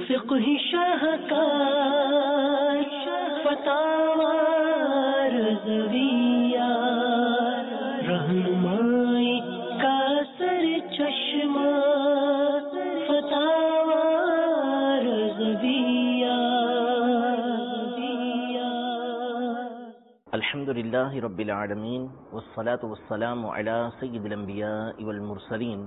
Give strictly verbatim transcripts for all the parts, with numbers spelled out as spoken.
فقہ شاہکار فتاوی رضویہ رہنمائی کا سر چشمہ فتاوی رضویہ. الحمد للہ رب العالمین والصلاة والسلام علی سید الانبیاء والمرسلین.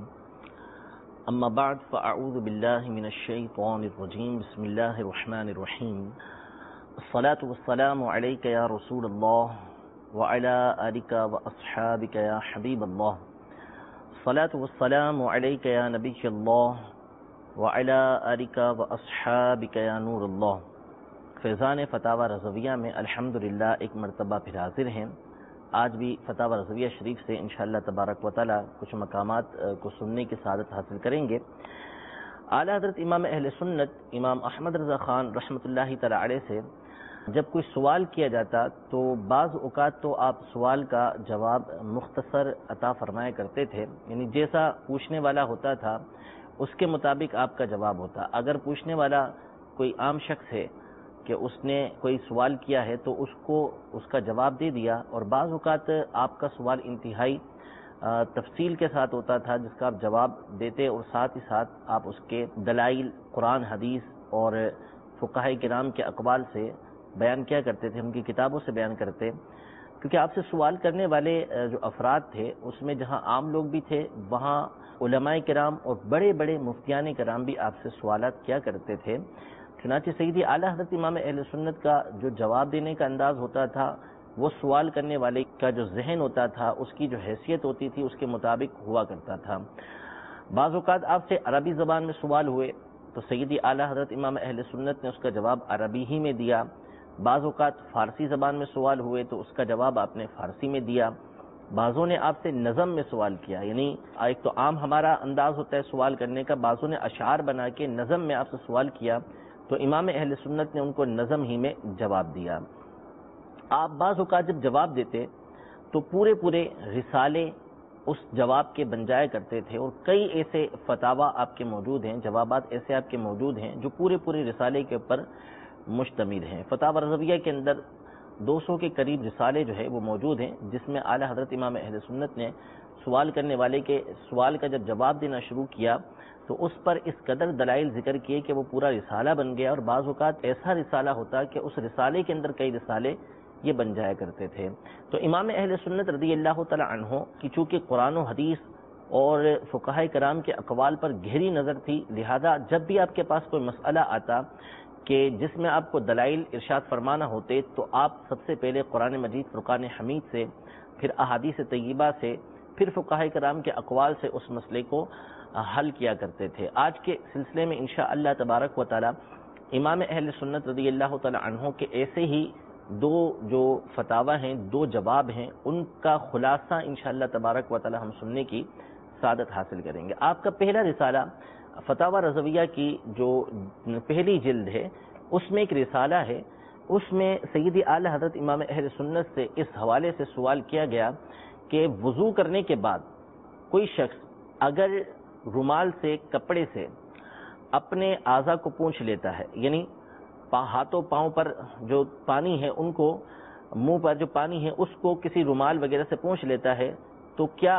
اما بعد فاعوذ باللہ من الشیطان الرجیم. بسم اللہ الرحمن الرحیم. الصلاة والسلام علیک یا رسول اللہ وعلی آلک واصحابک یا حبیب اللہ. الصلاة والسلام علیک یا نبی اللہ وعلی آلک واصحابک یا نور اللہ. فیضان فتاوی رضویہ میں الحمدللہ ایک مرتبہ پھر حاضر ہیں. آج بھی فتاوی رضویہ شریف سے انشاءاللہ تبارک و تعالی کچھ مقامات کو سننے کی سعادت حاصل کریں گے. اعلیٰ حضرت امام اہل سنت امام احمد رضا خان رحمۃ اللہ تعالی علیہ سے جب کوئی سوال کیا جاتا تو بعض اوقات تو آپ سوال کا جواب مختصر عطا فرمایا کرتے تھے، یعنی جیسا پوچھنے والا ہوتا تھا اس کے مطابق آپ کا جواب ہوتا. اگر پوچھنے والا کوئی عام شخص ہے کہ اس نے کوئی سوال کیا ہے تو اس کو اس کا جواب دے دیا، اور بعض اوقات آپ کا سوال انتہائی تفصیل کے ساتھ ہوتا تھا جس کا آپ جواب دیتے، اور ساتھ ہی ساتھ آپ اس کے دلائل قرآن حدیث اور فقہاء کرام کے اقوال سے بیان کیا کرتے تھے، ان کی کتابوں سے بیان کرتے. کیونکہ آپ سے سوال کرنے والے جو افراد تھے اس میں جہاں عام لوگ بھی تھے وہاں علماء کرام اور بڑے بڑے مفتیان کرام بھی آپ سے سوالات کیا کرتے تھے. چنانچہ سیدی اعلیٰ حضرت امام اہل سنت کا جو جواب دینے کا انداز ہوتا تھا وہ سوال کرنے والے کا جو ذہن ہوتا تھا اس کی جو حیثیت ہوتی تھی اس کے مطابق ہوا کرتا تھا. بعض اوقات آپ سے عربی زبان میں سوال ہوئے تو سیدی اعلیٰ حضرت امام اہل سنت نے اس کا جواب عربی ہی میں دیا. بعض اوقات فارسی زبان میں سوال ہوئے تو اس کا جواب آپ نے فارسی میں دیا. بعضوں نے آپ سے نظم میں سوال کیا، یعنی ایک تو عام ہمارا انداز ہوتا ہے سوال کرنے کا، بعضوں نے اشعار بنا کے نظم میں آپ سے سوال کیا تو امام اہل سنت نے ان کو نظم ہی میں جواب دیا. آپ بعض اوقات جب جواب دیتے تو پورے پورے رسالے اس جواب کے بن جایا کرتے تھے، اور کئی ایسے فتاوی آپ کے موجود ہیں، جوابات ایسے آپ کے موجود ہیں جو پورے پورے رسالے کے اوپر مشتمل ہیں. فتاوی رضویہ کے اندر دو سو کے قریب رسالے جو ہے وہ موجود ہیں جس میں اعلیٰ حضرت امام اہل سنت نے سوال کرنے والے کے سوال کا جب جواب دینا شروع کیا تو اس پر اس قدر دلائل ذکر کیے کہ وہ پورا رسالہ بن گیا، اور بعض اوقات ایسا رسالہ ہوتا کہ اس رسالے کے اندر کئی رسالے یہ بن جایا کرتے تھے. تو امام اہل سنت رضی اللہ تعالی عنہ کی چونکہ قرآن و حدیث اور فقہاء کرام کے اقوال پر گہری نظر تھی، لہذا جب بھی آپ کے پاس کوئی مسئلہ آتا کہ جس میں آپ کو دلائل ارشاد فرمانا ہوتے تو آپ سب سے پہلے قرآن مجید فرقان حمید سے، پھر احادیث طیبہ سے، پھر فقہاء کرام کے اقوال سے اس مسئلے کو حل کیا کرتے تھے. آج کے سلسلے میں انشاءاللہ تبارک و تعالی امام اہل سنت رضی اللہ تعالی عنہ کے ایسے ہی دو جو فتاوی ہیں، دو جواب ہیں، ان کا خلاصہ انشاءاللہ تبارک و تعالی ہم سننے کی سعادت حاصل کریں گے. آپ کا پہلا رسالہ فتاوی رضویہ کی جو پہلی جلد ہے اس میں ایک رسالہ ہے، اس میں سیدی اعلیٰ حضرت امام اہل سنت سے اس حوالے سے سوال کیا گیا کہ وضو کرنے کے بعد کوئی شخص اگر رومال سے، کپڑے سے اپنے اعضاء کو پونچھ لیتا ہے، یعنی ہاتھوں پاؤں پر جو پانی ہے ان کو، منہ پر جو پانی ہے اس کو کسی رومال وغیرہ سے پونچھ لیتا ہے تو کیا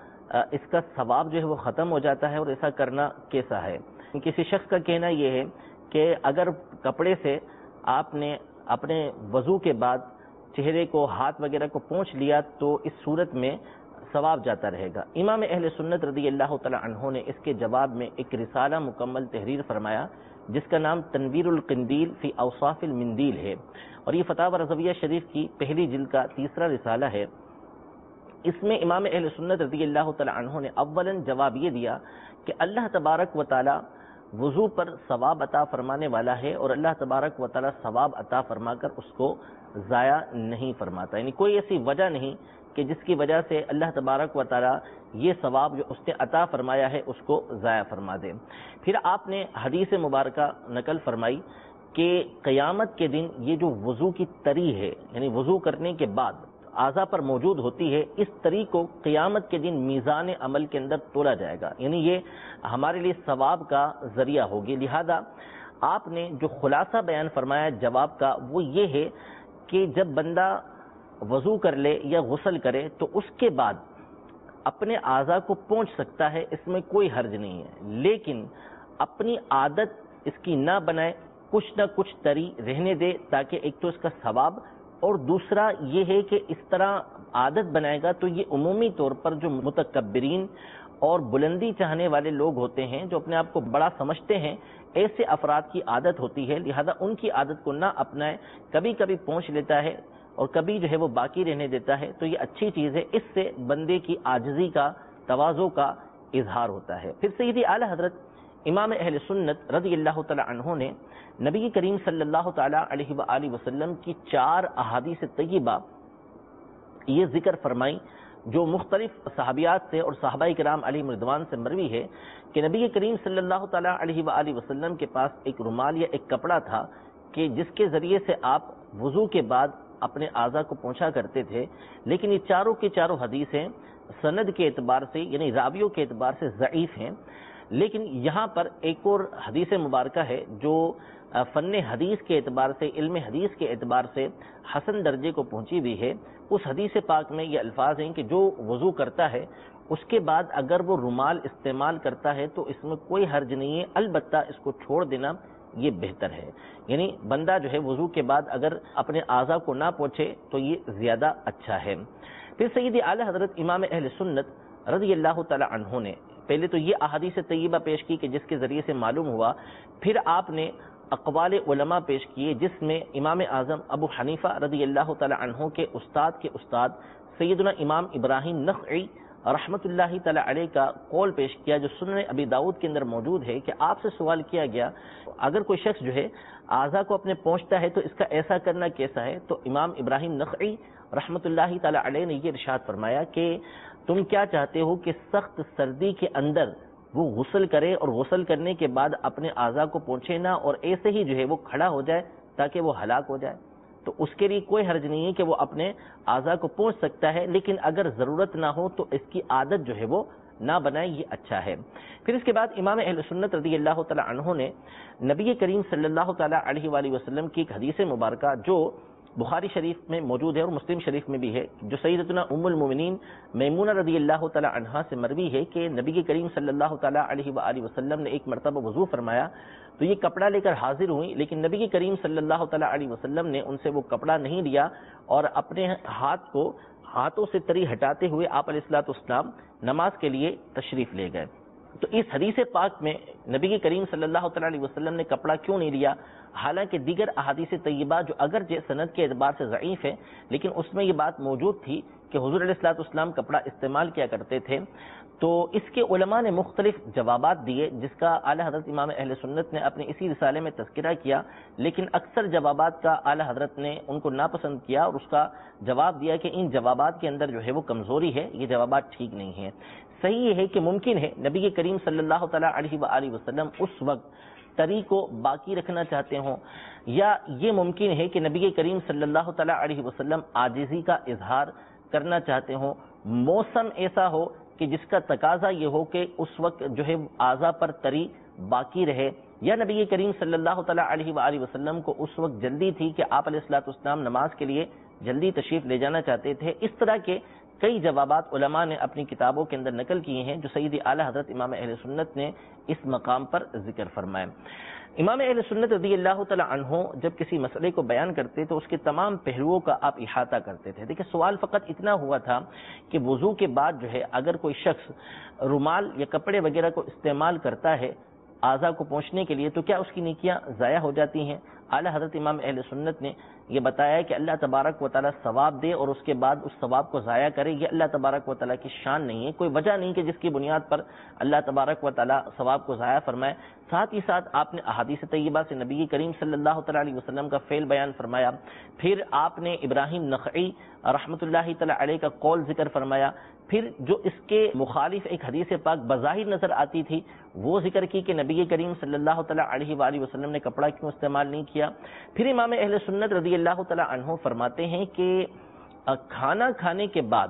اس کا ثواب جو ہے وہ ختم ہو جاتا ہے، اور ایسا کرنا کیسا ہے؟ کسی شخص کا کہنا یہ ہے کہ اگر کپڑے سے آپ نے اپنے وضو کے بعد چہرے کو، ہاتھ وغیرہ کو پونچھ لیا تو اس صورت میں ثواب جاتا رہے گا. امام اہل سنت رضی اللہ تعالی عنہ نے اس کے جواب میں ایک رسالہ مکمل تحریر فرمایا جس کا نام تنویر القندیل فی اوصاف المندیل ہے، اور یہ فتاوی رضویہ شریف کی پہلی جلد کا تیسرا رسالہ ہے. اس میں امام اہل سنت رضی اللہ تعالی عنہ نے اولاً جواب یہ دیا کہ اللہ تبارک و تعالی وضو پر ثواب عطا فرمانے والا ہے، اور اللہ تبارک و تعالی ثواب عطا فرما کر اس کو ضائع نہیں فرماتا، یعنی کوئی ایسی وجہ نہیں کہ جس کی وجہ سے اللہ تبارک و تعالی یہ ثواب جو اس نے عطا فرمایا ہے اس کو ضائع فرما دے. پھر آپ نے حدیث مبارکہ نقل فرمائی کہ قیامت کے دن یہ جو وضو کی تری ہے، یعنی وضو کرنے کے بعد اعضاء پر موجود ہوتی ہے، اس طریق کو قیامت کے دن میزان عمل کے اندر تولا جائے گا، یعنی یہ ہمارے لیے ثواب کا ذریعہ ہوگی. لہذا آپ نے جو خلاصہ بیان فرمایا جواب کا وہ یہ ہے کہ جب بندہ وضو کر لے یا غسل کرے تو اس کے بعد اپنے اعضاء کو پونچھ سکتا ہے، اس میں کوئی حرج نہیں ہے، لیکن اپنی عادت اس کی نہ بنائے، کچھ نہ کچھ تری رہنے دے تاکہ ایک تو اس کا ثواب، اور دوسرا یہ ہے کہ اس طرح عادت بنائے گا تو یہ عمومی طور پر جو متکبرین اور بلندی چاہنے والے لوگ ہوتے ہیں، جو اپنے آپ کو بڑا سمجھتے ہیں، ایسے افراد کی عادت ہوتی ہے، لہذا ان کی عادت کو نہ اپنائے، کبھی کبھی پونچھ لیتا ہے اور کبھی جو ہے وہ باقی رہنے دیتا ہے، تو یہ اچھی چیز ہے، اس سے بندے کی عاجزی کا، تواضع کا اظہار ہوتا ہے۔ پھر سیدی اعلی حضرت امام اہل سنت رضی اللہ تعالی عنہ نے نبی کریم صلی اللہ تعالی علیہ وآلہ وسلم کی چار احادیث طیبہ یہ ذکر فرمائی جو مختلف صحابیات سے اور صحابہ کرام علیہم رضوان سے مروی ہے کہ نبی کریم صلی اللہ تعالی علیہ وآلہ وسلم کے پاس ایک رومال یا ایک کپڑا تھا کہ جس کے ذریعے سے آپ وضو کے بعد اپنے اعضاء کو پونچھا کرتے تھے، لیکن یہ چاروں کی چاروں حدیثیں سند کے اعتبار سے یعنی راویوں کے اعتبار سے ضعیف ہیں، لیکن یہاں پر ایک اور حدیث مبارکہ ہے جو فن حدیث کے اعتبار سے، علم حدیث کے اعتبار سے حسن درجے کو پہنچی ہوئی ہے۔ اس حدیث پاک میں یہ الفاظ ہیں کہ جو وضو کرتا ہے اس کے بعد اگر وہ رومال استعمال کرتا ہے تو اس میں کوئی حرج نہیں ہے، البتہ اس کو چھوڑ دینا یہ بہتر ہے، یعنی بندہ جو ہے وضو کے بعد اگر اپنے اعضاء کو نہ پوچھے تو یہ زیادہ اچھا ہے۔ پھر سیدی اعلی حضرت امام اہل سنت رضی اللہ تعالی عنہ نے پہلے تو یہ احادیث طیبہ پیش کی کہ جس کے ذریعے سے معلوم ہوا، پھر آپ نے اقوال علماء پیش کیے جس میں امام اعظم ابو حنیفہ رضی اللہ تعالی عنہ کے استاد کے استاد سیدنا امام ابراہیم نخعی رحمۃ اللہ تعالی علیہ کا قول پیش کیا جو سنن ابی داؤد کے اندر موجود ہے کہ آپ سے سوال کیا گیا اگر کوئی شخص جو ہے اعضاء کو اپنے پہنچتا ہے تو اس کا ایسا کرنا کیسا ہے، تو امام ابراہیم نخعی رحمۃ اللہ تعالی علیہ نے یہ ارشاد فرمایا کہ تم کیا چاہتے ہو کہ سخت سردی کے اندر وہ غسل کرے اور غسل کرنے کے بعد اپنے اعضاء کو پہنچے نہ اور ایسے ہی جو ہے وہ کھڑا ہو جائے تاکہ وہ ہلاک ہو جائے؟ تو اس کے لیے کوئی حرج نہیں ہے کہ وہ اپنے اعضاء کو پہنچ سکتا ہے، لیکن اگر ضرورت نہ ہو تو اس کی عادت جو ہے وہ نہ بنائے، یہ اچھا ہے۔ پھر اس کے بعد امام اہل سنت رضی اللہ تعالی عنہ نے نبی کریم صلی اللہ تعالی علیہ وآلہ وسلم کی ایک حدیث مبارکہ جو بخاری شریف میں موجود ہے اور مسلم شریف میں بھی ہے، جو سیدتنا ام المومنین میمونہ رضی اللہ تعالی عنہا سے مروی ہے کہ نبی کریم صلی اللہ تعالی علیہ وآلہ وسلم نے ایک مرتبہ وضو فرمایا تو یہ کپڑا لے کر حاضر ہوئی، لیکن نبی کریم صلی اللہ تعالی علیہ وسلم نے ان سے وہ کپڑا نہیں لیا اور اپنے ہاتھ کو ہاتھوں سے تری ہٹاتے ہوئے آپ علیہ الصلوۃ والسلام نماز کے لیے تشریف لے گئے۔ تو اس حدیث پاک میں نبی کریم صلی اللہ تعالی علیہ وسلم نے کپڑا کیوں نہیں لیا، حالانکہ دیگر احادیث طیبہ جو اگرچہ سند کے اعتبار سے ضعیف ہے لیکن اس میں یہ بات موجود تھی کہ حضور علیہ الصلوۃ والسلام کپڑا استعمال کیا کرتے تھے، تو اس کے علماء نے مختلف جوابات دیے جس کا اعلی حضرت امام اہل سنت نے اپنے اسی رسالے میں تذکرہ کیا، لیکن اکثر جوابات کا اعلی حضرت نے ان کو ناپسند کیا اور اس کا جواب دیا کہ ان جوابات کے اندر جو ہے وہ کمزوری ہے، یہ جوابات ٹھیک نہیں ہیں۔ صحیح یہ ہے کہ ممکن ہے نبی کریم صلی اللہ تعالی علیہ وآلہ وسلم اس وقت تری کو باقی رکھنا چاہتے ہوں، یا یہ ممکن ہے کہ نبی کریم صلی اللہ تعالی علیہ وسلم عاجزی کا اظہار کرنا چاہتے ہوں، موسم ایسا ہو کہ جس کا تقاضا یہ ہو کہ اس وقت جو ہے اعضاء پر تری باقی رہے، یا نبی کریم صلی اللہ تعالی علیہ وآلہ وسلم کو اس وقت جلدی تھی کہ آپ علیہ الصلوۃ والسلام نماز کے لیے جلدی تشریف لے جانا چاہتے تھے۔ اس طرح کے کئی جوابات علماء نے اپنی کتابوں کے اندر نقل کیے ہیں جو سیدی اعلی حضرت امام اہل سنت نے اس مقام پر ذکر فرمائے۔ امام اہل سنت رضی اللہ تعالی عنہ جب کسی مسئلے کو بیان کرتے تو اس کے تمام پہلوؤں کا آپ احاطہ کرتے تھے۔ دیکھیں سوال فقط اتنا ہوا تھا کہ وضو کے بعد جو ہے اگر کوئی شخص رومال یا کپڑے وغیرہ کو استعمال کرتا ہے اعضاء کو پہنچنے کے لیے تو کیا اس کی نیکیاں ضائع ہو جاتی ہیں؟ اعلی حضرت امام اہل سنت نے یہ بتایا کہ اللہ تبارک و تعالیٰ ثواب دے اور اس کے بعد اس ثواب کو ضائع کرے، یہ اللہ تبارک و تعالیٰ کی شان نہیں ہے، کوئی وجہ نہیں کہ جس کی بنیاد پر اللہ تبارک و تعالیٰ ثواب کو ضائع فرمائے۔ ساتھ ہی ساتھ آپ نے احادیث طیبہ سے نبی کریم صلی اللہ تعالیٰ علیہ وسلم کا فعل بیان فرمایا، پھر آپ نے ابراہیم نخعی رحمۃ اللہ تعالیٰ علیہ کا قول ذکر فرمایا، پھر جو اس کے مخالف ایک حدیث پاک بظاہر نظر آتی تھی وہ ذکر کی کہ نبی کریم صلی اللہ تعالیٰ علیہ وآلہ وسلم نے کپڑا کیوں استعمال نہیں کیا۔ پھر امام اہل سنت رضی اللہ تعالیٰ عنہ فرماتے ہیں کہ کھانا کھانے کے بعد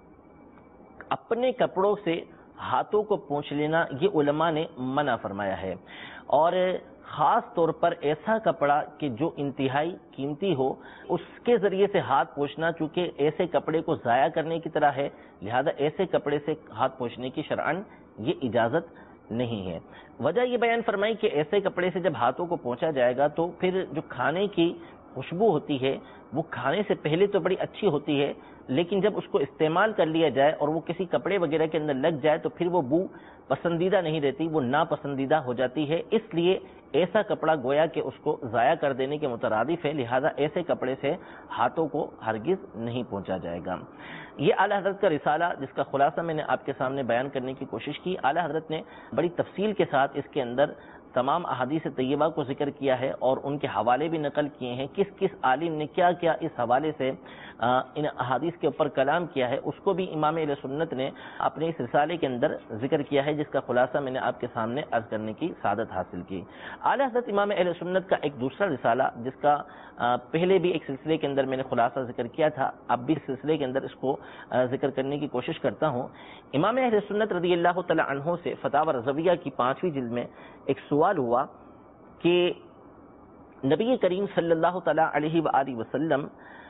اپنے کپڑوں سے ہاتھوں کو پونچھ لینا یہ علماء نے منع فرمایا ہے، اور خاص طور پر ایسا کپڑا کہ جو انتہائی قیمتی ہو اس کے ذریعے سے ہاتھ پوچھنا چونکہ ایسے کپڑے کو ضائع کرنے کی طرح ہے، لہذا ایسے کپڑے سے ہاتھ پوچھنے کی شرعاً یہ اجازت نہیں ہے۔ وجہ یہ بیان فرمائی کہ ایسے کپڑے سے جب ہاتھوں کو پہنچا جائے گا تو پھر جو کھانے کی خوشبو ہوتی ہے وہ کھانے سے پہلے تو بڑی اچھی ہوتی ہے، لیکن جب اس کو استعمال کر لیا جائے اور وہ کسی کپڑے وغیرہ کے اندر لگ جائے تو پھر وہ بو پسندیدہ نہیں رہتی، وہ ناپسندیدہ ہو جاتی ہے۔ اس لیے ایسا کپڑا گویا کہ اس کو ضائع کر دینے کے مترادف ہے، لہذا ایسے کپڑے سے ہاتھوں کو ہرگز نہیں پہنچا جائے گا۔ یہ اعلیٰ حضرت کا رسالہ جس کا خلاصہ میں نے آپ کے سامنے بیان کرنے کی کوشش کی، اعلیٰ حضرت نے بڑی تفصیل کے ساتھ اس کے اندر تمام احادیث طیبہ کو ذکر کیا ہے اور ان کے حوالے بھی نقل کیے ہیں، کس کس عالم نے کیا کیا اس حوالے سے ان احادیث کے اوپر کلام کیا ہے، اس کو بھی امام اہل سنت نے اپنے اس رسالے کے اندر ذکر کیا ہے، جس کا خلاصہ میں نے آپ کے سامنے عرض کرنے کی سعادت حاصل کی۔ اعلیٰ حضرت امام اہل سنت کا ایک دوسرا رسالہ جس کا پہلے بھی ایک سلسلے کے اندر میں نے خلاصہ ذکر کیا تھا، اب بھی اس سلسلے کے اندر اس کو ذکر کرنے کی کوشش کرتا ہوں۔ امام اہل سنت رضی اللہ تعالی عنہ سے فتاوی رضویہ کی پانچویں جلد میں ایک سوال ہوا کہ نبی کریم صلی اللہ تعالی علیہ وآلہ وسلم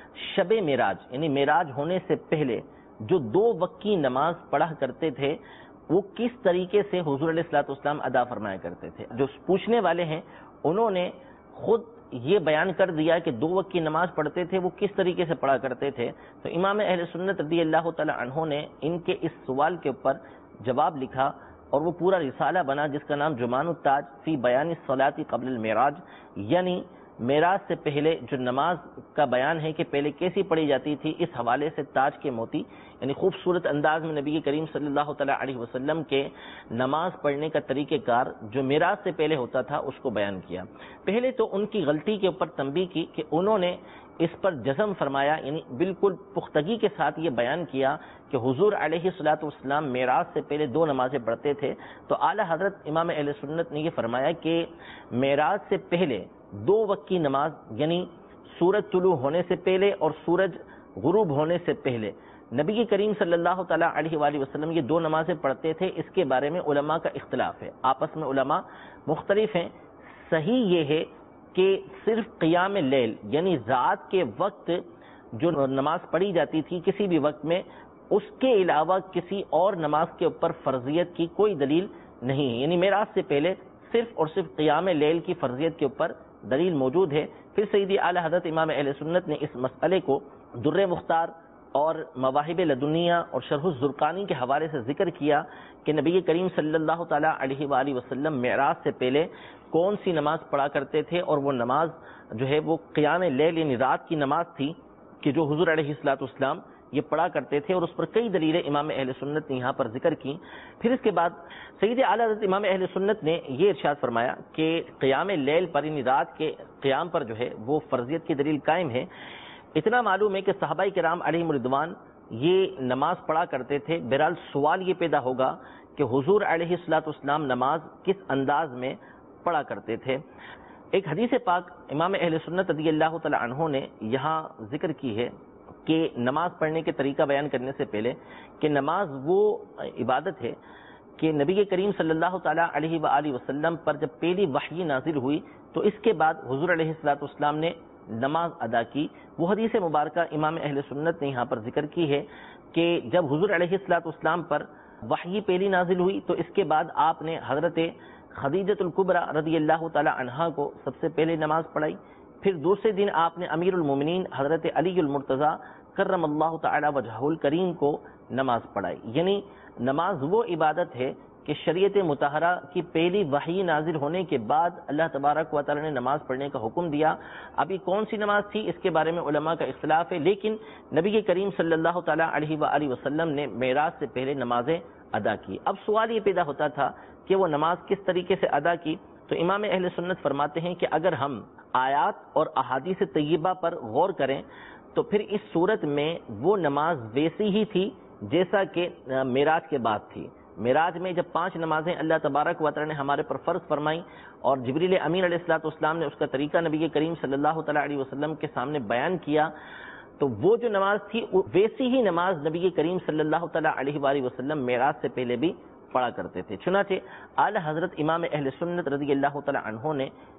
شب معراج یعنی معراج ہونے سے پہلے جو دو وقت کی نماز پڑھا کرتے تھے وہ کس طریقے سے حضور علیہ الصلوۃ والسلام ادا فرمایا کرتے تھے۔ جو پوچھنے والے ہیں انہوں نے خود یہ بیان کر دیا کہ دو وقت کی نماز پڑھتے تھے وہ کس طریقے سے پڑھا کرتے تھے، تو امام اہل سنت رضی اللہ تعالی عنہ نے ان کے اس سوال کے اوپر جواب لکھا اور وہ پورا رسالہ بنا جس کا نام جمان التاج فی بیان الصلاۃ قبل المعراج، یعنی معراج سے پہلے جو نماز کا بیان ہے کہ پہلے کیسی پڑھی جاتی تھی، اس حوالے سے تاج کے موتی یعنی خوبصورت انداز میں نبی کریم صلی اللہ تعالی علیہ وسلم کے نماز پڑھنے کا طریقہ کار جو معراج سے پہلے ہوتا تھا اس کو بیان کیا۔ پہلے تو ان کی غلطی کے اوپر تنبیہ کی کہ انہوں نے اس پر جزم فرمایا، یعنی بالکل پختگی کے ساتھ یہ بیان کیا کہ حضور علیہ الصلوۃ والسلام معراج سے پہلے دو نمازیں پڑھتے تھے، تو اعلیٰ حضرت امام اہل سنت نے یہ فرمایا کہ معراج سے پہلے دو وقت کی نماز یعنی سورج طلوع ہونے سے پہلے اور سورج غروب ہونے سے پہلے نبی کریم صلی اللہ تعالی علیہ وآلہ وسلم یہ دو نمازیں پڑھتے تھے۔ اس کے بارے میں علماء کا اختلاف ہے، آپس میں علماء مختلف ہیں۔ صحیح یہ ہے کہ صرف قیام لیل یعنی رات کے وقت جو نماز پڑھی جاتی تھی کسی بھی وقت میں، اس کے علاوہ کسی اور نماز کے اوپر فرضیت کی کوئی دلیل نہیں ہے، یعنی معراج سے پہلے صرف اور صرف قیام لیل کی فرضیت کے اوپر دلیل موجود ہے۔ پھر سیدی اعلی حضرت امام اہل سنت نے اس مسئلے کو در مختار اور مواہب لدنیہ اور شرح الزرقانی کے حوالے سے ذکر کیا کہ نبی کریم صلی اللہ تعالی علیہ وآلہ وسلم معراج سے پہلے کون سی نماز پڑھا کرتے تھے، اور وہ نماز جو ہے وہ قیام لیل یعنی رات کی نماز تھی کہ جو حضور علیہ الصلوۃ والسلام یہ پڑھا کرتے تھے، اور اس پر کئی دلیلیں امام اہل سنت نے یہاں پر ذکر کی۔ پھر اس کے بعد سید اعلیٰ حضرت امام اہل سنت نے یہ ارشاد فرمایا کہ قیام لیل پر یعنی رات کے قیام پر جو ہے وہ فرضیت کی دلیل قائم ہے۔ اتنا معلوم ہے کہ صحابہ کرام علیہم رضوان یہ نماز پڑھا کرتے تھے۔ بہرحال سوال یہ پیدا ہوگا کہ حضور علیہ الصلوۃ والسلام نماز کس انداز میں پڑھا کرتے تھے۔ ایک حدیث پاک امام اہل سنت رضی اللہ تعالی عنہ نے یہاں ذکر کی ہے کہ نماز پڑھنے کے طریقہ بیان کرنے سے پہلے کہ نماز وہ عبادت ہے کہ نبی کریم صلی اللہ تعالی علیہ وآلہ وسلم پر جب پہلی وحی نازل ہوئی تو اس کے بعد حضور علیہ الصلوۃ والسلام نے نماز ادا کی۔ وہ حدیث مبارکہ امام اہل سنت نے یہاں پر ذکر کی ہے کہ جب حضور علیہ الصلوۃ والسلام پر وحی پہلی نازل ہوئی تو اس کے بعد آپ نے حضرت خدیجۃ الکبریٰ رضی اللہ تعالی عنہا کو سب سے پہلے نماز پڑھائی، پھر دوسرے دن آپ نے امیر المومنین حضرت علی المرتضیٰ کرم اللہ تعالی وجہہ الکریم کو نماز پڑھائی۔ یعنی نماز وہ عبادت ہے کہ شریعت مطہرہ کی پہلی وحی نازل ہونے کے بعد اللہ تبارک و تعالی نے نماز پڑھنے کا حکم دیا۔ ابھی کون سی نماز تھی اس کے بارے میں علماء کا اختلاف ہے، لیکن نبی کریم صلی اللہ تعالی علیہ وآلہ وسلم نے معراج سے پہلے نمازیں ادا کی۔ اب سوال یہ پیدا ہوتا تھا کہ وہ نماز کس طریقے سے ادا کی، تو امام اہل سنت فرماتے ہیں کہ اگر ہم آیات اور احادیث طیبہ پر غور کریں تو پھر اس صورت میں وہ نماز ویسی ہی تھی جیسا کہ معراج کے بعد تھی۔ معراج میں جب پانچ نمازیں اللہ تبارک و تعالی نے ہمارے پر فرض فرمائیں اور جبریل امین علیہ الصلوۃ والسلام نے اس کا طریقہ نبی کریم صلی اللہ تعالی علیہ وسلم کے سامنے بیان کیا، تو وہ جو نماز تھی ویسی ہی نماز نبی کریم صلی اللہ تعالی علیہ وآلہ وسلم معراج سے پہلے بھی پڑھا کرتے تھے۔ چنانچہ اعلی حضرت امام اہل سنت رضی اللہ تعالی عنہ نے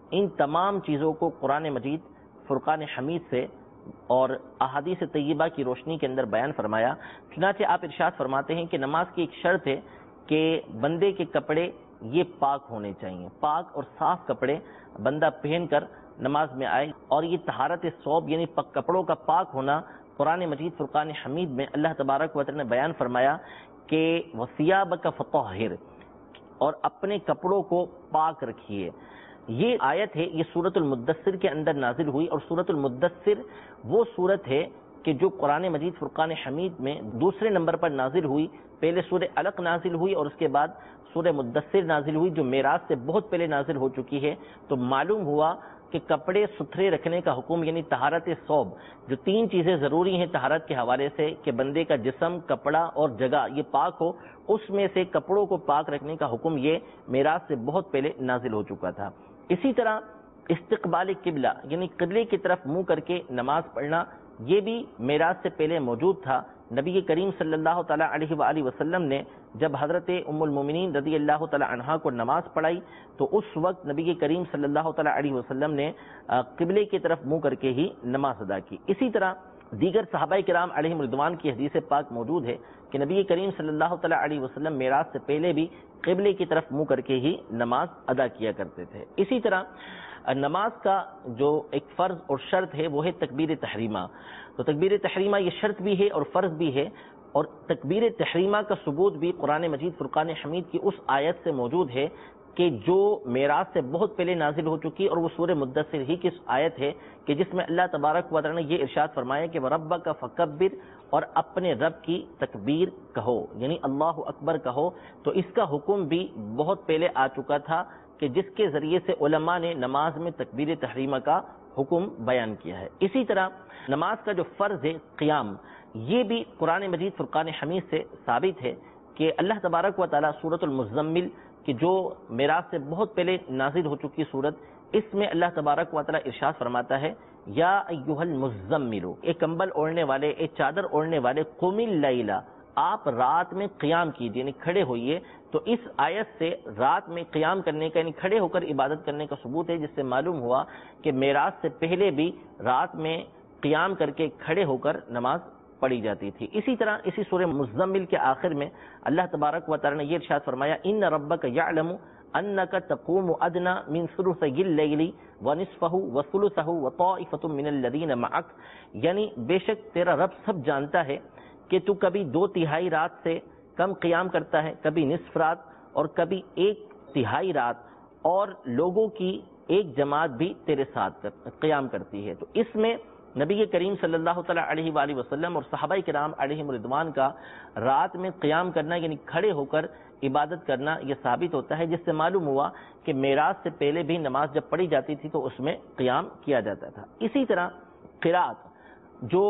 ان تمام چیزوں کو قرآن مجید فرقان حمید سے اور احادیث طیبہ کی روشنی کے اندر بیان فرمایا. چنانچہ آپ ارشاد فرماتے ہیں کہ نماز کی ایک شرط ہے کہ بندے کے کپڑے یہ پاک ہونے چاہیے، پاک اور صاف کپڑے بندہ پہن کر نماز میں آئے. اور یہ طہارت ثوب یعنی کپڑوں کا پاک ہونا قرآن مجید فرقان حمید میں اللہ تبارک و تعالی نے بیان فرمایا کہ وَثِيَابَكَ فَطَهِّرْ، اور اپنے کپڑوں کو پاک رکھیے. یہ آیت ہے، یہ سورۃ المدثر کے اندر نازل ہوئی، اور سورۃ المدثر وہ سورت ہے کہ جو قرآن مجید فرقان حمید میں دوسرے نمبر پر نازل ہوئی. پہلے سورہ علق نازل ہوئی اور اس کے بعد سورہ مدثر نازل ہوئی جو معراج سے بہت پہلے نازل ہو چکی ہے. تو معلوم ہوا کہ کپڑے ستھرے رکھنے کا حکم یعنی طہارت ثوب، جو تین چیزیں ضروری ہیں طہارت کے حوالے سے کہ بندے کا جسم، کپڑا اور جگہ یہ پاک ہو، اس میں سے کپڑوں کو پاک رکھنے کا حکم یہ معراج سے بہت پہلے نازل ہو چکا تھا. اسی طرح استقبال قبلہ یعنی قبلے کی طرف منہ کر کے نماز پڑھنا یہ بھی معراج سے پہلے موجود تھا. نبی کریم صلی اللہ تعالیٰ علیہ وآلہ وسلم نے جب حضرت ام المومنین رضی اللہ تعالیٰ عنہا کو نماز پڑھائی تو اس وقت نبی کریم صلی اللہ تعالیٰ علیہ وسلم نے قبلے کی طرف منہ کر کے ہی نماز ادا کی. اسی طرح دیگر صحابہ کرام علیہم رضوان کی حدیث پاک موجود ہے کہ نبی کریم صلی اللہ تعالیٰ علیہ وسلم معراج سے پہلے بھی قبلے کی طرف منہ کر کے ہی نماز ادا کیا کرتے تھے. اسی طرح نماز کا جو ایک فرض اور شرط ہے وہ ہے تکبیر تحریمہ. تو تکبیر تحریمہ یہ شرط بھی ہے اور فرض بھی ہے، اور تکبیر تحریمہ کا ثبوت بھی قرآن مجید فرقان حمید کی اس آیت سے موجود ہے کہ جو معراج سے بہت پہلے نازل ہو چکی، اور وہ سورہ مدثر ہی کی آیت ہے کہ جس میں اللہ تبارک و تعالی نے یہ ارشاد فرمایا کہ وَرَبَّكَ فَكَبِّرْ، اور اپنے رب کی تکبیر کہو یعنی اللہ اکبر کہو. تو اس کا حکم بھی بہت پہلے آ چکا تھا کہ جس کے ذریعے سے علماء نے نماز میں تکبیر تحریمہ کا حکم بیان کیا ہے. اسی طرح نماز کا جو فرض ہے قیام، یہ بھی قرآن مجید فرقان حمید سے ثابت ہے کہ اللہ تبارک و تعالیٰ سورۃ المزمل کہ جو معراج سے بہت پہلے نازل ہو چکی صورت، اس میں اللہ تبارک و تعالیٰ ارشاد فرماتا ہے یا ایھا المزمل، ایک کمبل اوڑھنے والے، ایک چادر اوڑھنے والے، قم اللیل، آپ رات میں قیام کیجیے یعنی کھڑے ہوئیے. تو اس آیت سے رات میں قیام کرنے کا یعنی کھڑے ہو کر عبادت کرنے کا ثبوت ہے، جس سے معلوم ہوا کہ معراج سے پہلے بھی رات میں قیام کر کے کھڑے ہو کر نماز پڑھی جاتی تھی. اسی طرح اسی سورہ مزمل کے آخر میں اللہ تبارک و تعالی نے یہ ارشاد فرمایا ان ربک یعلم انک تقوم ادنی من ثلثی اللیل ونصفہ وثلثہ وطائفۃ من الذین معک، یعنی بے شک تیرا رب سب جانتا ہے کہ تو کبھی دو تہائی رات سے کم قیام کرتا ہے، کبھی نصف رات اور کبھی ایک تہائی رات، اور لوگوں کی ایک جماعت بھی تیرے ساتھ قیام کرتی ہے. تو اس میں نبی کریم صلی اللہ تعالیٰ علیہ وآلہ وسلم اور صحابہ کرام علیہم رضوان کا رات میں قیام کرنا یعنی کھڑے ہو کر عبادت کرنا یہ ثابت ہوتا ہے، جس سے معلوم ہوا کہ معراج سے پہلے بھی نماز جب پڑھی جاتی تھی تو اس میں قیام کیا جاتا تھا. اسی طرح قرات جو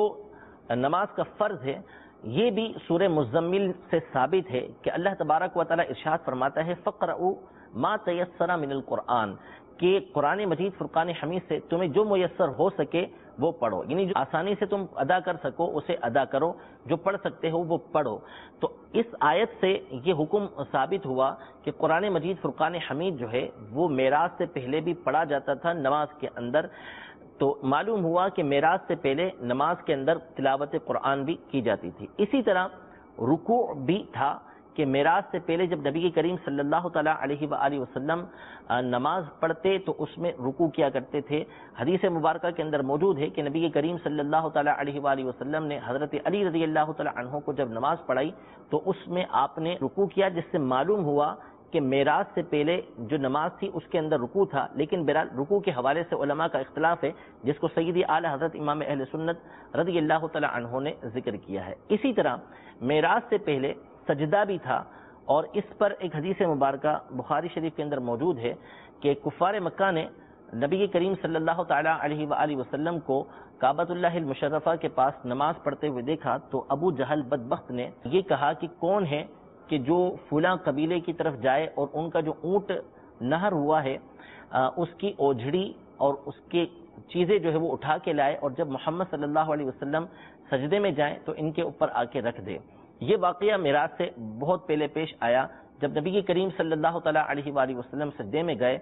نماز کا فرض ہے یہ بھی سورہ مزمل سے ثابت ہے کہ اللہ تبارک و تعالی ارشاد فرماتا ہے فقرؤوا ما تیسر من القرآن، کہ قرآن مجید فرقان حمید سے تمہیں جو میسر ہو سکے وہ پڑھو، یعنی جو آسانی سے تم ادا کر سکو اسے ادا کرو، جو پڑھ سکتے ہو وہ پڑھو. تو اس آیت سے یہ حکم ثابت ہوا کہ قرآن مجید فرقان حمید جو ہے وہ معراج سے پہلے بھی پڑھا جاتا تھا نماز کے اندر. تو معلوم ہوا کہ معراج سے پہلے نماز کے اندر تلاوت قرآن بھی کی جاتی تھی. اسی طرح رکوع بھی تھا کہ معراج سے پہلے جب نبی کریم صلی اللہ تعالیٰ علیہ وآلہ وسلم نماز پڑھتے تو اس میں رکوع کیا کرتے تھے. حدیث مبارکہ کے اندر موجود ہے کہ نبی کریم صلی اللہ تعالیٰ علیہ وآلہ وسلم نے حضرت علی رضی اللہ تعالیٰ عنہ کو جب نماز پڑھائی تو اس میں آپ نے رکوع کیا، جس سے معلوم ہوا کہ معراج سے پہلے جو نماز تھی اس کے اندر رکوع تھا. لیکن بہرحال رکوع کے حوالے سے علماء کا اختلاف ہے، جس کو سیدی اعلی حضرت امام اہل سنت رضی اللہ تعالیٰ عنہ نے ذکر کیا ہے. اسی طرح معراج سے پہلے سجدہ بھی تھا، اور اس پر ایک حدیث مبارکہ بخاری شریف کے اندر موجود ہے کہ کفار مکہ نے نبی کریم صلی اللہ تعالیٰ علیہ وآلہ وسلم کو کعبۃ اللہ المشرفہ کے پاس نماز پڑھتے ہوئے دیکھا تو ابو جہل بدبخت نے یہ کہا کہ کون ہے کہ جو فلاں قبیلے کی طرف جائے اور ان کا جو اونٹ نہر ہوا ہے اس کی اوجھڑی اور اس کے چیزیں جو ہے وہ اٹھا کے لائے، اور جب محمد صلی اللہ علیہ وسلم سجدے میں جائیں تو ان کے اوپر آ کے رکھ دے. یہ واقعہ معراج سے بہت پہلے پیش آیا. جب نبی کریم صلی اللہ تعالیٰ علیہ وآلہ وسلم سجدے میں گئے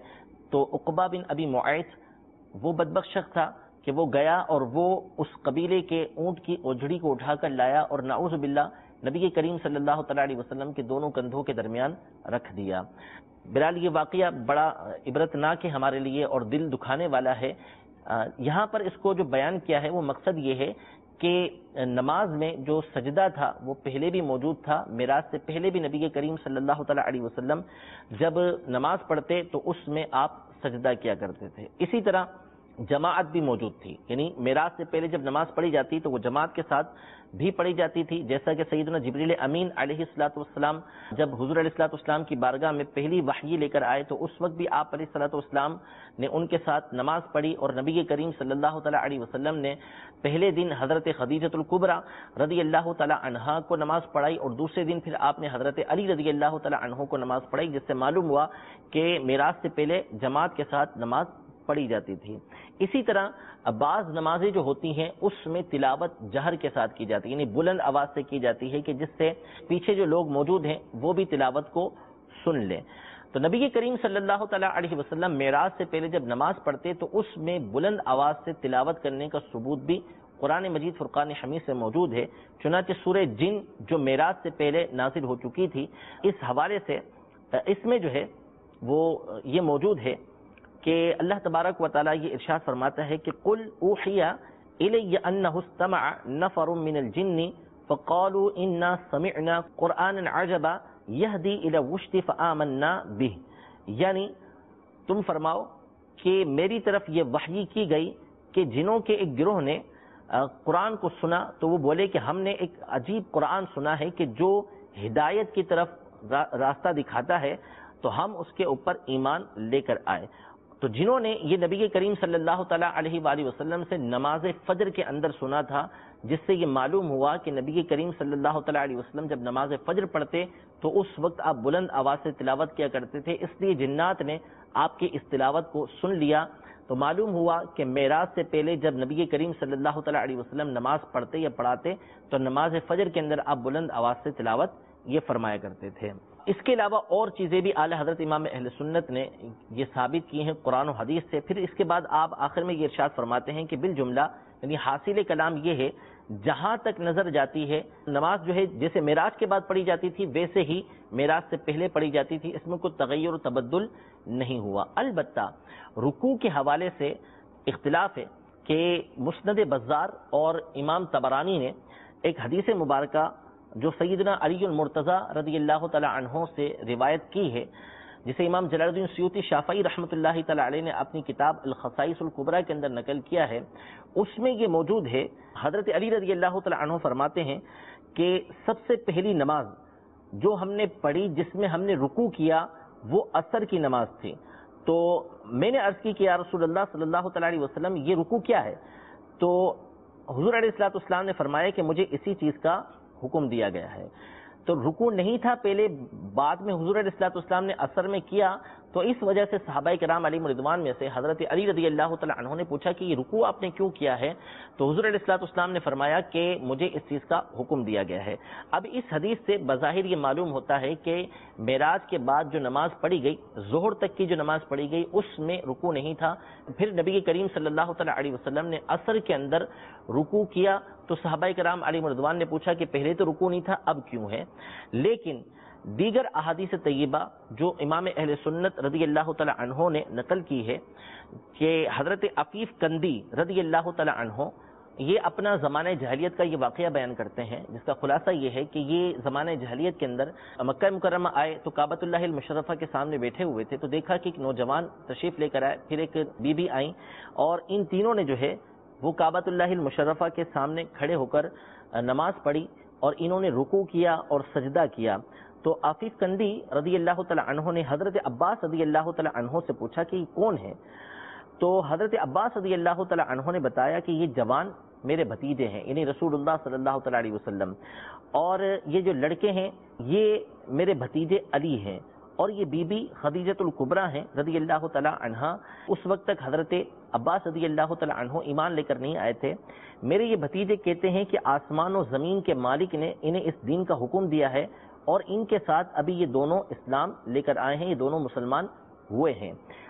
تو عقبہ بن ابی معیط وہ بدبخت شخص تھا کہ وہ گیا اور وہ اس قبیلے کے اونٹ کی اوجھڑی کو اٹھا کر لایا اور نعوذ باللہ نبی کریم صلی اللہ تعالی علیہ وسلم کے دونوں کندھوں کے درمیان رکھ دیا۔ بہرحال یہ واقعہ بڑا عبرتناک ہے ہمارے لیے اور دل دکھانے والا ہے۔ یہاں پر اس کو جو بیان کیا ہے وہ مقصد یہ ہے کہ نماز میں جو سجدہ تھا وہ پہلے بھی موجود تھا، معراج سے پہلے بھی نبی کریم صلی اللہ تعالی علیہ وسلم جب نماز پڑھتے تو اس میں آپ سجدہ کیا کرتے تھے۔ اسی طرح جماعت بھی موجود تھی، یعنی معراج سے پہلے جب نماز پڑھی جاتی تو وہ جماعت کے ساتھ بھی پڑھی جاتی تھی، جیسا کہ سیدنا جبریل امین علیہ الصلوۃ والسلام جب حضور علیہ الصلوۃ والسلام کی بارگاہ میں پہلی وحی لے کر آئے تو اس وقت بھی آپ علیہ الصلوۃ والسلام نے ان کے ساتھ نماز پڑھی، اور نبی کریم صلی اللہ تعالی علیہ وسلم نے پہلے دن حضرت خدیجۃ الکبریٰ رضی اللہ تعالی عنہا کو نماز پڑھائی اور دوسرے دن پھر آپ نے حضرت علی رضی اللہ تعالی عنہ کو نماز پڑھائی، جس سے معلوم ہوا کہ معراج سے پہلے جماعت کے ساتھ نماز پڑھی جاتی تھی۔ اسی طرح بعض نمازیں جو ہوتی ہیں اس میں تلاوت جہر کے ساتھ کی جاتی ہے، یعنی بلند آواز سے کی جاتی ہے کہ جس سے پیچھے جو لوگ موجود ہیں وہ بھی تلاوت کو سن لیں۔ تو نبی کریم صلی اللہ تعالیٰ علیہ وسلم معراج سے پہلے جب نماز پڑھتے تو اس میں بلند آواز سے تلاوت کرنے کا ثبوت بھی قرآن مجید فرقان حمید سے موجود ہے۔ چنانچہ سورہ جن جو معراج سے پہلے نازل ہو چکی تھی، اس حوالے سے اس میں جو ہے وہ یہ موجود ہے کہ اللہ تبارک و تعالیٰ یہ ارشاد فرماتا ہے کہ قل اوحی الی انہ استمع نفر من الجن فقالوا انا سمعنا قرآنا عجبا یہدی الی الرشد فآمنا بہ، یعنی تم فرماؤ کہ میری طرف یہ وحی کی گئی کہ جنوں کے ایک گروہ نے قرآن کو سنا تو وہ بولے کہ ہم نے ایک عجیب قرآن سنا ہے کہ جو ہدایت کی طرف راستہ دکھاتا ہے تو ہم اس کے اوپر ایمان لے کر آئے۔ تو جنہوں نے یہ نبی کریم صلی اللہ تعالیٰ علیہ وآلہ وسلم سے نماز فجر کے اندر سنا تھا، جس سے یہ معلوم ہوا کہ نبی کریم صلی اللہ تعالیٰ علیہ وسلم جب نماز فجر پڑھتے تو اس وقت آپ بلند آواز سے تلاوت کیا کرتے تھے، اس لیے جنات نے آپ کی اس تلاوت کو سن لیا۔ تو معلوم ہوا کہ معراج سے پہلے جب نبی کریم صلی اللہ تعالیٰ علیہ وسلم نماز پڑھتے یا پڑھاتے تو نماز فجر کے اندر آپ بلند آواز سے تلاوت یہ فرمایا کرتے تھے۔ اس کے علاوہ اور چیزیں بھی اعلی حضرت امام اہل سنت نے یہ ثابت کی ہیں قرآن و حدیث سے۔ پھر اس کے بعد آپ آخر میں یہ ارشاد فرماتے ہیں کہ بالجملہ یعنی حاصل کلام یہ ہے جہاں تک نظر جاتی ہے نماز جو ہے جیسے معراج کے بعد پڑھی جاتی تھی ویسے ہی معراج سے پہلے پڑھی جاتی تھی، اس میں کوئی تغیر و تبدل نہیں ہوا۔ البتہ رکوع کے حوالے سے اختلاف ہے کہ مسند بزار اور امام طبرانی نے ایک حدیث مبارکہ جو سیدنا علی المرتضیٰ رضی اللہ تعالی عنہ سے روایت کی ہے، جسے امام جلال الدین سیوطی شافعی رحمۃ اللہ تعالی علیہ نے اپنی کتاب الخصائص الکبریٰ کے اندر نقل کیا ہے، اس میں یہ موجود ہے۔ حضرت علی رضی اللہ تعالی عنہ فرماتے ہیں کہ سب سے پہلی نماز جو ہم نے پڑھی جس میں ہم نے رکوع کیا وہ عصر کی نماز تھی۔ تو میں نے عرض کی کہ یا رسول اللہ صلی اللہ تعالی علیہ وسلم یہ رکوع کیا ہے؟ تو حضور علیہ الصلوۃ والسلام نے فرمایا کہ مجھے اسی چیز کا حکم دیا گیا ہے۔ تو رکوع نہیں تھا پہلے، بعد میں حضور علیہ الصلوۃ والسلام نے عصر میں کیا، تو اس وجہ سے صحابہ کرام علیہم رضوان میں سے حضرت علی رضی اللہ تعالی عنہ نے پوچھا کہ یہ رکوع آپ نے کیوں کیا ہے؟ تو حضور علیہ الصلوۃ والسلام نے فرمایا کہ مجھے اس چیز کا حکم دیا گیا ہے۔ اب اس حدیث سے بظاہر یہ معلوم ہوتا ہے کہ معراج کے بعد جو نماز پڑھی گئی، ظہر تک کی جو نماز پڑھی گئی اس میں رکوع نہیں تھا۔ پھر نبی کریم صلی اللہ تعالی علیہ وسلم نے عصر کے اندر رکوع کیا، تو صحابہ کرام علیہم رضوان نے پوچھا کہ پہلے تو رکوع نہیں تھا اب کیوں ہے؟ لیکن دیگر احادیث طیبہ جو امام اہل سنت رضی اللہ تعالی عنہ نے نقل کی ہے کہ حضرت عفیف کندی رضی اللہ تعالی عنہ یہ اپنا زمانہ جاہلیت کا یہ واقعہ بیان کرتے ہیں، جس کا خلاصہ یہ ہے کہ یہ زمانہ جاہلیت کے اندر مکہ مکرمہ آئے تو کعبۃ اللہ المشرفہ کے سامنے بیٹھے ہوئے تھے، تو دیکھا کہ ایک نوجوان تشریف لے کر آئے، پھر ایک بی بی آئیں اور ان تینوں نے جو ہے وہ کعبۃ اللہ المشرفہ کے سامنے کھڑے ہو کر نماز پڑھی اور انہوں نے رکوع کیا اور سجدہ کیا۔ تو عفیف کندی رضی اللہ تعالی عنہ نے حضرت عباس رضی اللہ تعالی عنہ سے پوچھا کہ یہ کون ہے؟ تو حضرت عباس رضی اللہ تعالی عنہ نے بتایا کہ یہ جوان میرے بھتیجے ہیں، یعنی رسول اللہ صلی اللہ تعالی علیہ وسلم، اور یہ جو لڑکے ہیں یہ میرے بھتیجے علی ہیں، اور یہ بی بی خدیجۃ الکبریٰ ہیں رضی اللہ تعالی عنہا۔ اس وقت تک حضرت عباس رضی اللہ تعالی عنہ ایمان لے کر نہیں آئے تھے۔ میرے یہ بھتیجے کہتے ہیں کہ آسمان و زمین کے مالک نے انہیں اس دین کا حکم دیا ہے اور ان کے ساتھ ابھی یہ دونوں اسلام لے کر آئے ہیں، یہ دونوں مسلمان ہوئے ہیں۔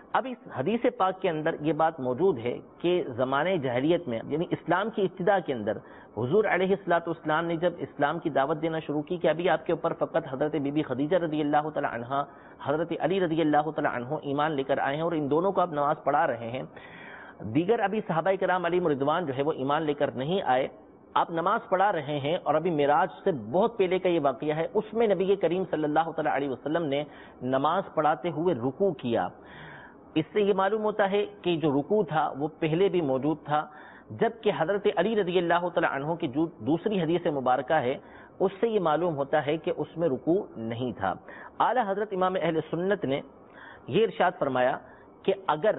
اب اس حدیث پاک کے اندر یہ بات موجود ہے کہ زمانے جاہلیت میں یعنی اسلام کی ابتدا کے اندر حضور علیہ الصلوۃ والسلام نے جب اسلام کی دعوت دینا شروع کی کہ ابھی آپ کے اوپر فقط حضرت بی بی خدیجہ رضی اللہ تعالی عنہا، حضرت علی رضی اللہ تعالی عنہ ایمان لے کر آئے ہیں اور ان دونوں کو آپ نماز پڑھا رہے ہیں، دیگر ابھی صحابہ کرام علیہم رضوان جو ہے وہ ایمان لے کر نہیں آئے، آپ نماز پڑھا رہے ہیں، اور ابھی معراج سے بہت پہلے کا یہ واقعہ ہے، اس میں نبی کریم صلی اللہ تعالی علیہ وسلم نے نماز پڑھاتے ہوئے رکوع کیا۔ اس سے یہ معلوم ہوتا ہے کہ جو رکوع تھا وہ پہلے بھی موجود تھا، جبکہ حضرت علی رضی اللہ تعالی عنہ کی جو دوسری حدیث مبارکہ ہے اس سے یہ معلوم ہوتا ہے کہ اس میں رکوع نہیں تھا۔ اعلیٰ حضرت امام اہل سنت نے یہ ارشاد فرمایا کہ اگر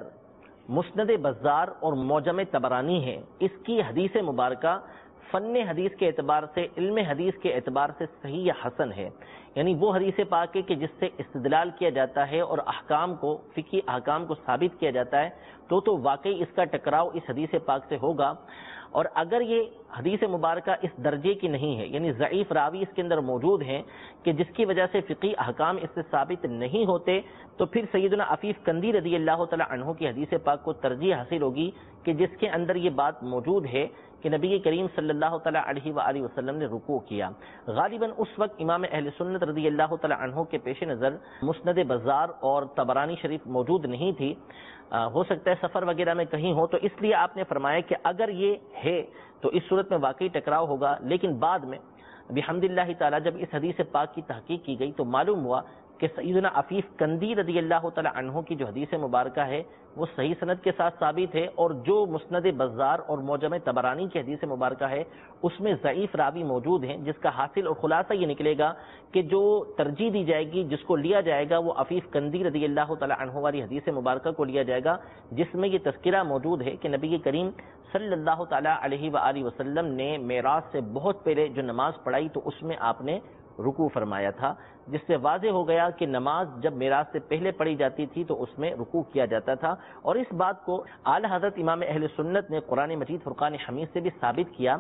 مسند بزار اور معجم طبرانی ہے، اس کی حدیث مبارکہ فن حدیث کے اعتبار سے، علم حدیث کے اعتبار سے صحیح یا حسن ہے، یعنی وہ حدیث پاک ہے کہ جس سے استدلال کیا جاتا ہے اور احکام کو، فقہی احکام کو ثابت کیا جاتا ہے، تو تو واقعی اس کا ٹکراؤ اس حدیث پاک سے ہوگا۔ اور اگر یہ حدیث مبارکہ اس درجے کی نہیں ہے، یعنی ضعیف راوی اس کے اندر موجود ہیں کہ جس کی وجہ سے فقہی احکام اس سے ثابت نہیں ہوتے، تو پھر سیدنا عفیف کندی رضی اللہ تعالی عنہ کی حدیث پاک کو ترجیح حاصل ہوگی کہ جس کے اندر یہ بات موجود ہے کہ نبی کریم صلی اللہ تعالی علیہ وآلہ وسلم نے رکوع کیا۔ غالباً اس وقت امام اہل سنت رضی اللہ تعالی عنہ کے پیش نظر مسند بزار اور طبرانی شریف موجود نہیں تھی، ہو سکتا ہے سفر وغیرہ میں کہیں ہو، تو اس لیے آپ نے فرمایا کہ اگر یہ ہے تو اس صورت میں واقعی ٹکراؤ ہوگا۔ لیکن بعد میں بحمد اللہ تعالی جب اس حدیث پاک کی تحقیق کی گئی تو معلوم ہوا کہ سیدنا عفیف کندی رضی اللہ تعالی عنہ کی جو حدیث مبارکہ ہے وہ صحیح سند کے ساتھ ثابت ہے، اور جو مسند بزار اور معجم طبرانی کی حدیث مبارکہ ہے اس میں ضعیف راوی موجود ہیں، جس کا حاصل اور خلاصہ یہ نکلے گا کہ جو ترجیح دی جائے گی، جس کو لیا جائے گا، وہ عفیف کندی رضی اللہ تعالی عنہ والی حدیث مبارکہ کو لیا جائے گا، جس میں یہ تذکرہ موجود ہے کہ نبی کریم صلی اللہ تعالی علیہ وآلہ وسلم نے معراج سے بہت پہلے جو نماز پڑھائی تو اس میں آپ نے رکوع فرمایا تھا، جس سے واضح ہو گیا کہ نماز جب معراج سے پہلے پڑھی جاتی تھی تو اس میں رکوع کیا جاتا تھا۔ اور اس بات کو اعلیٰ حضرت امام اہل سنت نے قرآن مجید فرقان حمید سے بھی ثابت کیا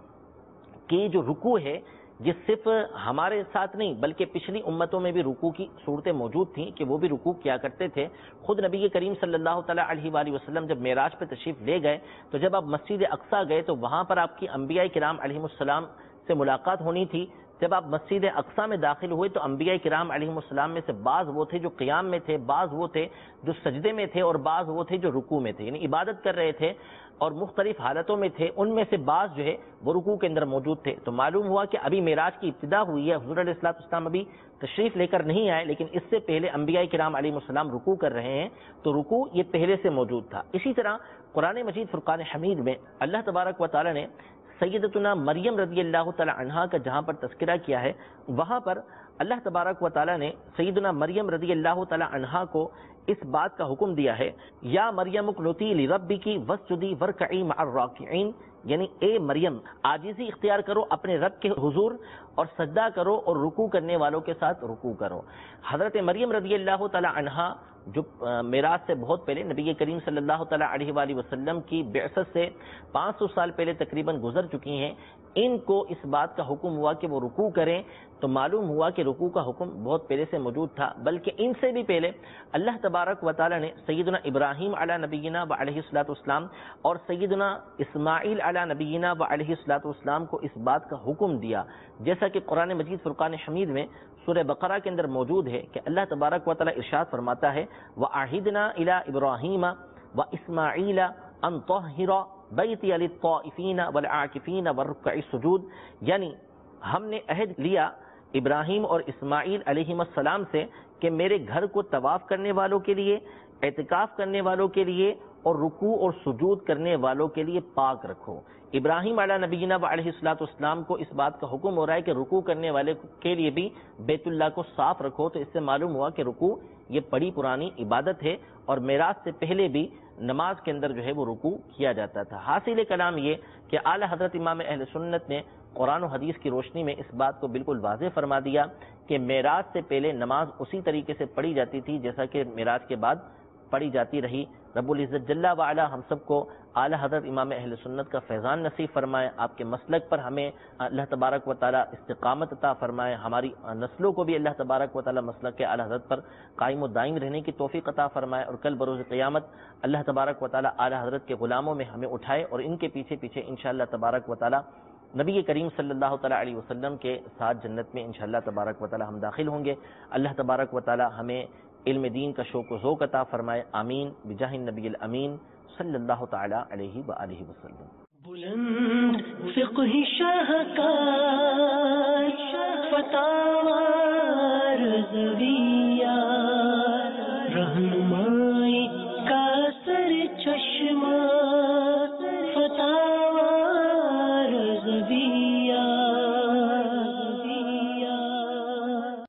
کہ جو رکوع ہے یہ صرف ہمارے ساتھ نہیں بلکہ پچھلی امتوں میں بھی رکوع کی صورتیں موجود تھیں کہ وہ بھی رکوع کیا کرتے تھے۔ خود نبی کریم صلی اللہ تعالی علیہ وآلہ وسلم جب معراج پہ تشریف لے گئے تو جب آپ مسجد اقصیٰ گئے تو وہاں پر آپ کی انبیاء کرام علیہ السلام سے ملاقات ہونی تھی۔ جب آپ مسجد اقصیٰ میں داخل ہوئے تو انبیاء کرام علیہ السلام میں سے بعض وہ تھے جو قیام میں تھے، بعض وہ تھے جو سجدے میں تھے، اور بعض وہ تھے جو رکوع میں تھے، یعنی عبادت کر رہے تھے اور مختلف حالتوں میں تھے، ان میں سے بعض جو ہے وہ رکوع کے اندر موجود تھے۔ تو معلوم ہوا کہ ابھی معراج کی ابتدا ہوئی ہے، حضور علیہ الصلوۃ والسلام ابھی تشریف لے کر نہیں آئے، لیکن اس سے پہلے انبیاء کرام علیہ السلام رکوع کر رہے ہیں، تو رکوع یہ پہلے سے موجود تھا۔ اسی طرح قرآن مجید فرقان حمید میں اللہ تبارک و تعالی نے سیدتنا مریم رضی اللہ تعالی عنہا کا جہاں پر تذکرہ کیا ہے، وہاں پر اللہ تبارک و تعالی نے سیدنا مریم رضی اللہ تعالی عنہا کو اس بات کا حکم دیا ہے، یا مریم اقنتی لربک واسجدی وارکعی مع الراکعین، یعنی اے مریم عاجزی اختیار کرو اپنے رب کے حضور اور سجدہ کرو اور رکوع کرنے والوں کے ساتھ رکوع کرو۔ حضرت مریم رضی اللہ تعالی عنہا جو معراج سے بہت پہلے نبی کریم صلی اللہ تعالی علیہ وآلہ وسلم کی بعثت سے پانچ سو سال پہلے تقریباً گزر چکی ہیں، ان کو اس بات کا حکم ہوا کہ وہ رکوع کریں، تو معلوم ہوا کہ رکوع کا حکم بہت پہلے سے موجود تھا، بلکہ ان سے بھی پہلے اللہ تبارک و تعالی نے سیدنا ابراہیم علی نبینا و علیہ الصلوۃ والسلام اور سیدنا اسماعیل علی نبینا و علیہ الصلوۃ والسلام کو اس بات کا حکم دیا، جیسا کہ قرآن مجید فرقان حمید میں سورہ بقرہ کے اندر موجود ہے کہ اللہ تبارک و تعالی ارشاد فرماتا ہے وَأَعْهِدْنَا إِلَىٰ إِبْرَاهِيمَ وَإِسْمَاعِيلَ أَن طَهِّرَ بَيْتِيَ لِلطَّائِفِينَ وَالْعَاكِفِينَ وَالرُّكَّعِ السُّجُودِ، یعنی ہم نے عہد لیا ابراہیم اور اسماعیل علیہ السلام سے کہ میرے گھر کو طواف کرنے والوں کے لیے، اعتکاف کرنے والوں کے لیے اور رکوع اور سجود کرنے والوں کے لیے پاک رکھو۔ ابراہیم علیہ نبینا و علیہ الصلوۃ والسلام کو اس بات کا حکم ہو رہا ہے کہ رکوع کرنے والے کے لیے بھی بیت اللہ کو صاف رکھو، تو اس سے معلوم ہوا کہ رکوع یہ بڑی پرانی عبادت ہے، اور معراج سے پہلے بھی نماز کے اندر جو ہے وہ رکوع کیا جاتا تھا۔ حاصل کلام یہ کہ اعلیٰ حضرت امام اہل سنت نے قرآن و حدیث کی روشنی میں اس بات کو بالکل واضح فرما دیا کہ معراج سے پہلے نماز اسی طریقے سے پڑھی جاتی تھی جیسا کہ معراج کے بعد پڑھی جاتی رہی۔ رب العزت جل وعلا ہم سب کو اعلیٰ حضرت امام اہل سنت کا فیضان نصیب فرمائے، آپ کے مسلک پر ہمیں اللہ تبارک و تعالی استقامت عطا فرمائے، ہماری نسلوں کو بھی اللہ تبارک و تعالی مسلک کے اعلیٰ حضرت پر قائم و دائم رہنے کی توفیق عطا فرمائے، اور کل بروز قیامت اللہ تبارک و تعالی اعلیٰ حضرت کے غلاموں میں ہمیں اٹھائے اور ان کے پیچھے پیچھے انشاءاللہ تبارک و تعالی نبی کریم صلی اللہ تعالی علیہ وسلم کے ساتھ جنت میں انشاءاللہ تبارک و تعالی ہم داخل ہوں گے۔ اللہ تبارک و تعالی ہمیں علم دین کا شوق و ذوق عطا فرمائے، آمین بجاہ النبی الامین صلی اللہ تعالی علیہ وآلہ وسلم۔ بلند فقہ شاہکار فتاوی رضوی